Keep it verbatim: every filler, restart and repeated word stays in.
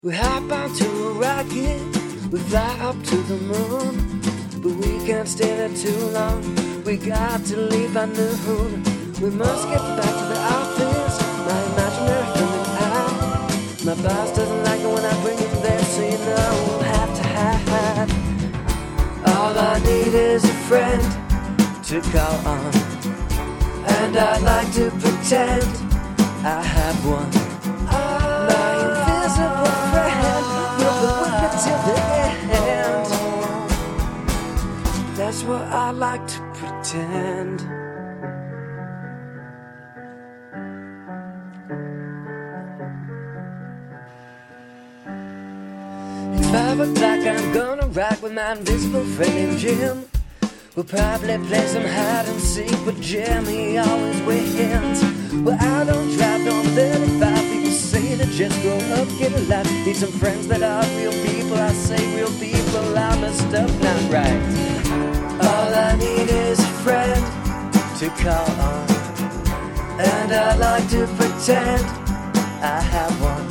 We hop onto a rocket, we fly up to the moon, but we can't stay there too long. We got to leave by noon. We must get back to the office. My imaginary friend and I. My boss doesn't like it when I bring him there, so you know we'll have to hide. All I need is a friend to call on, and I'd like to pretend I have one. My invisible friend will be with me till the end. That's what I like to pretend. It's five o'clock, I'm gonna rock with my invisible friend named Jim. We'll probably play some hide and seek, but Jimmy always wins. Well, I don't drive no thirty-five. People say to just grow up, get a life. Need some friends that are real people. I say real people, I messed up, not right. All I need is a friend to call on, and I like to pretend I have one.